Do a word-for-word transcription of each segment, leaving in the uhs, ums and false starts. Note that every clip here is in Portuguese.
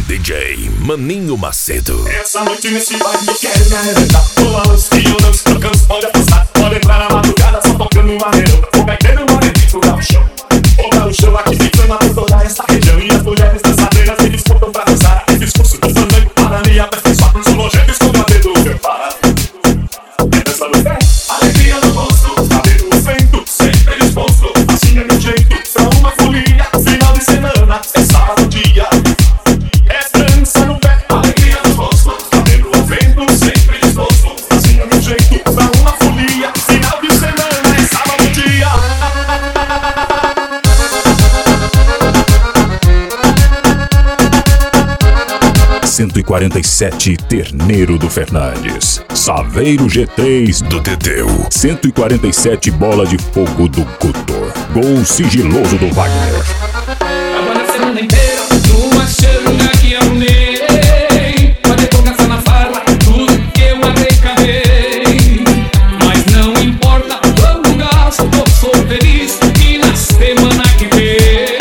D J Maninho Macedo. Essa noite nesse baile eu quero me arrebentar. Pula a luz que eu não te canso, pode apostar. Pode entrar na madrugada só tocando uma redonda. Vou pegando uma redonda pra o chão. Vou dar o chão aqui ficando por toda essa região. E as mulheres dançadeiras me disputam pra dançar. Esse discurso do fandango para me aperfeiçoar. Sou nojento com o cabelo meu para. É dança no pé, alegria no rosto. Cabelo o vento, sempre disposto. Assim é meu jeito, pra uma folia. Final de semana, é sábado dia. cento e quarenta e sete Terneiro do Fernandes, Saveiro G três do Teteu, cento e quarenta e sete Bola de Fogo do Couto, Gol Sigiloso do Wagner. Agora a semana inteira, numa xanga que arrumei, pode colocar na farra tudo que eu arrecadei. Mas não importa quanto gasto, eu sou feliz e na semana que vem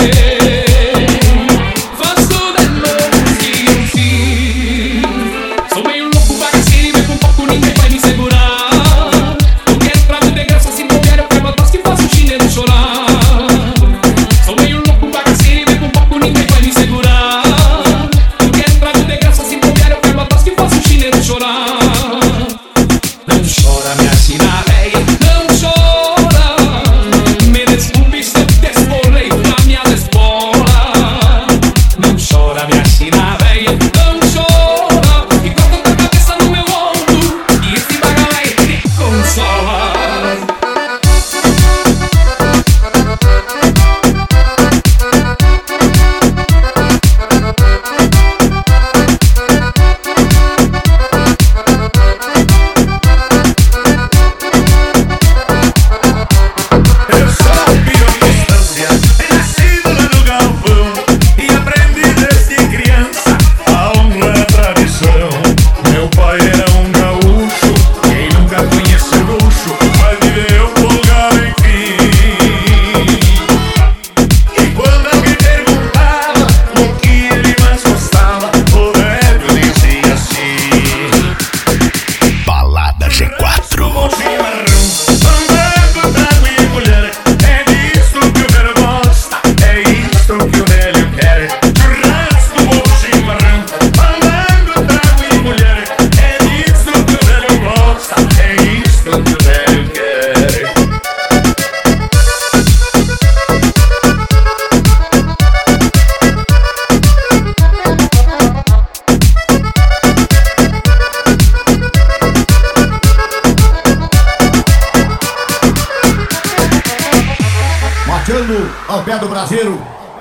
ao pé do braseiro,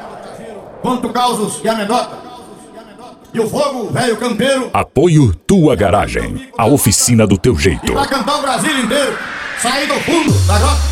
quanto causos e anedota, e o fogo, velho campeiro. Apoio Tua Garagem, a oficina do teu jeito. E pra cantar o Brasil inteiro, sair do fundo da grota.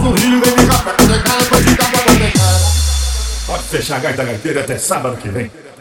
Fechar a gaita gaiteira até sábado que vem.